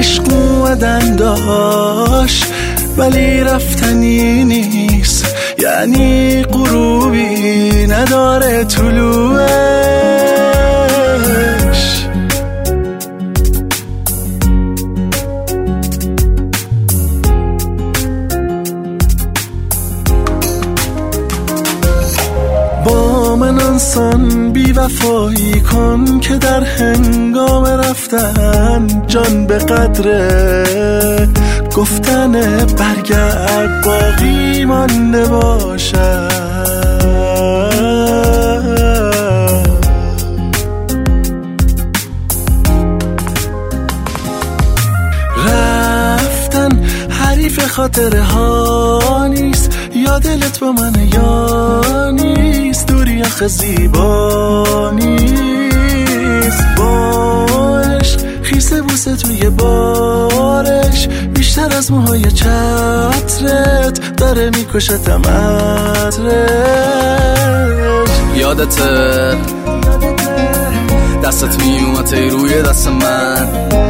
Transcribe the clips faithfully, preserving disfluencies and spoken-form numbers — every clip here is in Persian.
عشق اومدن داشت ولی رفتنی نیست، یعنی غروبی نداره طلوعش. با من آنسان بی وفایی کن که در هنگام رفتن جان به قدر گفتن برگرد باقی مانده باشد. رفتن حریف خاطره ها نیست، یا دلت با من یا نیست، دوری آخه زیبا نیست. باش خیسه بوسه توی بارش بیشتر از موهای چترت داره میکشتم عطرش. یادته دستت میومد روی دست من،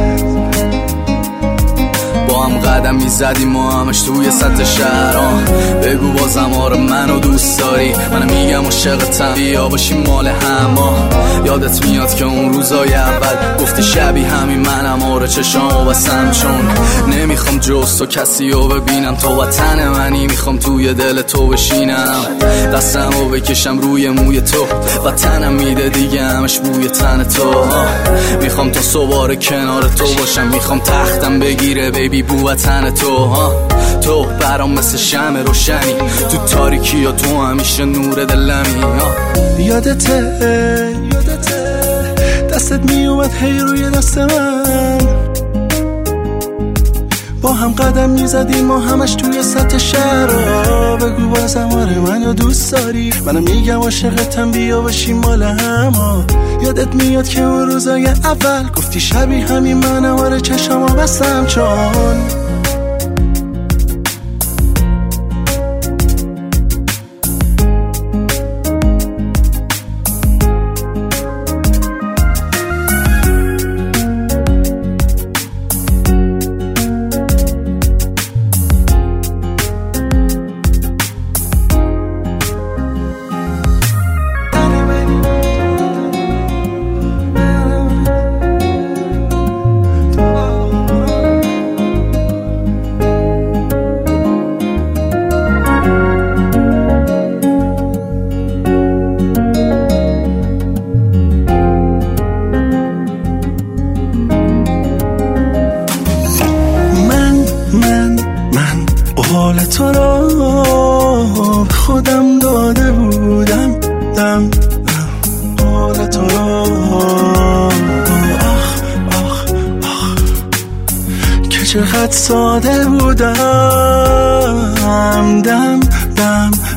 با هم قدم میزدیم ما همش توی سطح شهر. بگو بازم آره منو دوست داری، من میگم عاشقتم بیا باشیم مال هم. یادت میاد که اون روزای اول گفتی شبیه همین منم، آره چشامو بستم چون نمیخوام جز تو کسی رو ببینم. تو وطن منی میخوام توی دل تو بشینم، دستمو بکشم روی موی تو، وطنم میده دیگه همش بوی تن تو. میخوام تا صبح کنار تو باشم، میخوام تختم بگیره بیبی بو وطن تو. ها تو برام مثل شمع روشنی تو تاریکی، یا تو همیشه نور دلمی. یادته یادته دستت میومد هی روی دست من، با هم قدم میزدیم ما همش توی سطح شهر. بگو بازم آره منو دوست داری، منم میگم عاشقتم بیا باشیم مال هم. یادت میاد که اون روزای اول گفتی شبیه همین منم، آره چشامو بستم چون حال تو را خودم داده بودم، دم حال تو را آخ آخ آخ که چقدر ساده بودم، دم دم